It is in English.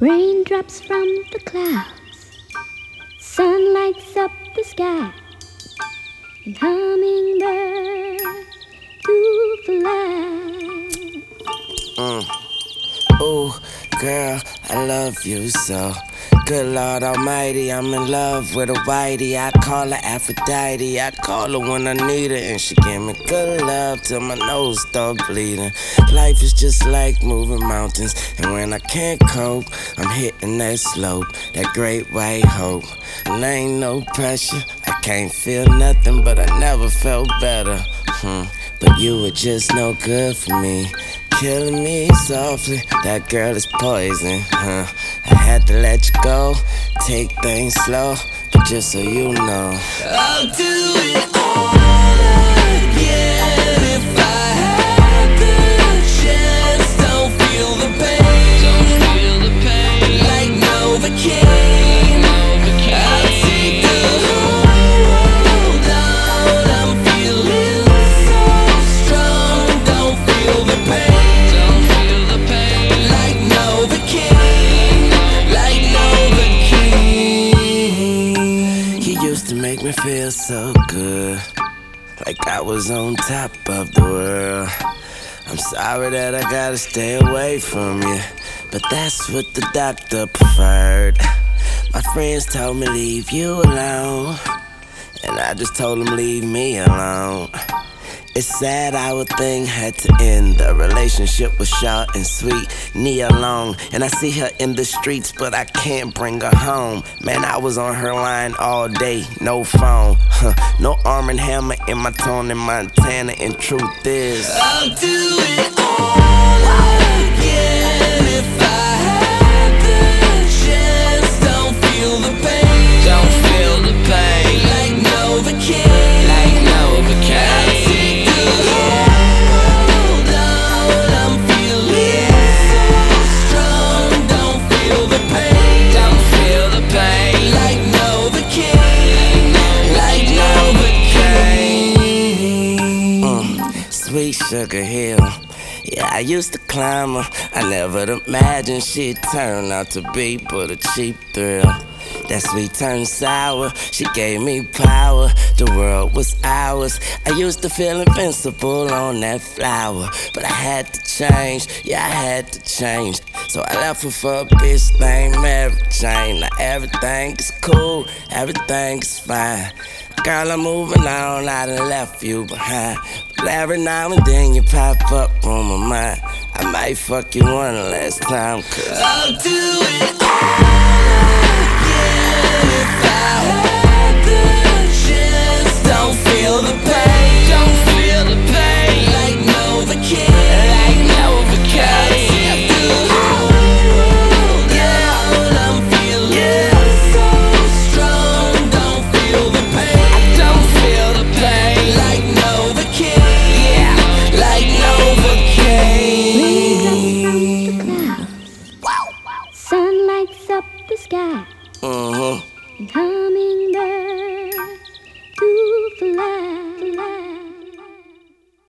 Raindrops from the clouds, sun lights up the sky, and hummingbirds do fly. Ooh, girl, I love you so. Good Lord Almighty, I'm in love with a whitey. I call her Aphrodite. I call her when I need her, and she give me good love till my nose start bleeding. Life is just like moving mountains, and when I can't cope, I'm hitting that slope, that great white hope. And there ain't no pressure, I can't feel nothing, but I never felt better. But you were just no good for me. Killing me softly, that girl is poison, I had to let you go, take things slow, but just so you know, I'll do it all again if I had the chance. Don't feel the pain, like Novocaine. I'll take the hold on, I'm feeling so strong. Don't feel the pain. Make me feel so good, like I was on top of the world. I'm sorry that I gotta stay away from you, but that's what the doctor preferred. My friends told me leave you alone, and I just told them leave me alone. It's sad our thing had to end. The relationship was short and sweet, Nia Long. And I see her in the streets, but I can't bring her home. Man, I was on her line all day, no phone. No Arm & Hammer in my Tony Montana. And truth is, I'll do it all again if I had the chance. Don't feel the pain, don't feel the pain, like Novocaine, like Novocaine. Sweet Sugar Hill, yeah, I used to climb her. I never imagined she'd turn out to be but a cheap thrill. That sweet turned sour, she gave me power. The world was ours. I used to feel invincible on that flower, but I had to change, yeah, I had to change. So I left her for a bitch named Mary Jane. Now everything is cool, everything is fine. Girl, I'm moving on, I done left you behind. But every now and then you pop up on my mind. I might fuck you one last time, cause I'll do it all again if I had the chance. Don't feel the pain, don't feel the pain, like Novocaine, like Novocaine. Sun lights up the sky, and